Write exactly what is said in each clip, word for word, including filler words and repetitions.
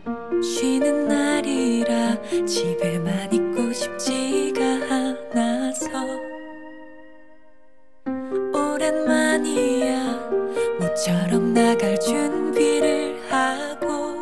쉬는 날이라 집에만 있고 싶지가 않아서 오랜만이야. 모처럼 나갈 준비를 하고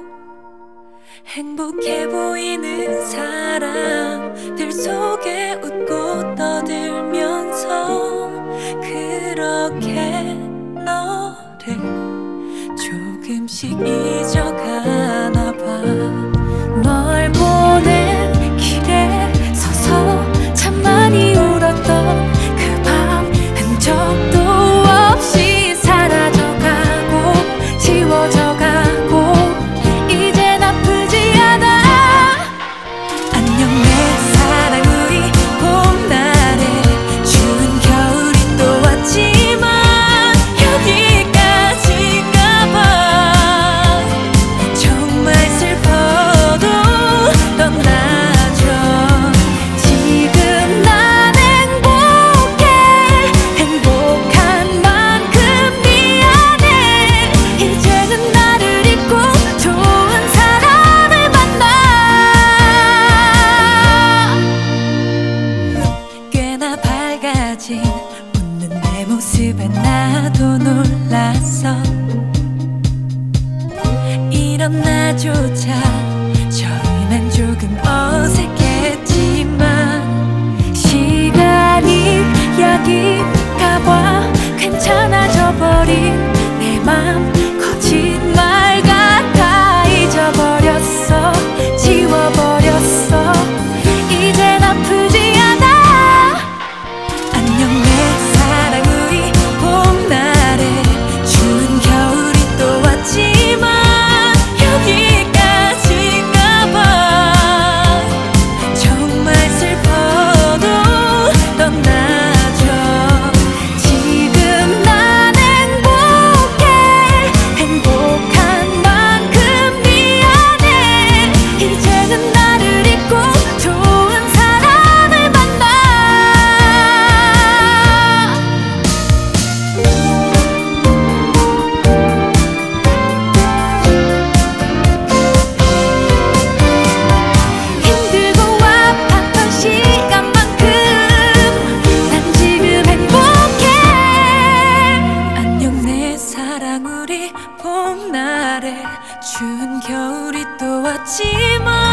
행복해 보이는 사람들 속에 웃고 떠들면서 그렇게 너를 조금씩 잊어가나 봐. 널 보낸 길에 서서 참 많이 울었던 그 밤 흔적도 없이 사라져가고 지워져가고 이젠 아프지 않아. 안녕 내 사랑, 우리 봄날에 추운 겨울이 또 왔지만 웃는 내 모습에 나도 놀랐어. 이런 나조차 처음엔 조금 어색했지만 시간이 여긴가 봐. 괜찮아져 버린 내 맘 거짓말 같아. 잊어버렸어, 지워버렸어. 이젠 아프지 않아. 안녕 내 사랑, 우리 봄날에 추운 겨울이 또 왔지만 여기까지인가 봐. 정말 슬퍼도 떠나줘. 지금 난 행복해. 행복한 만큼 미안해. 이제는 나를 잊고 좋은 사람을 만나. 힘들고 아팠던 시간만큼 난 지금 행복해. 안녕 내 사랑, 우리 봄날에 추운 겨울이 또 왔지만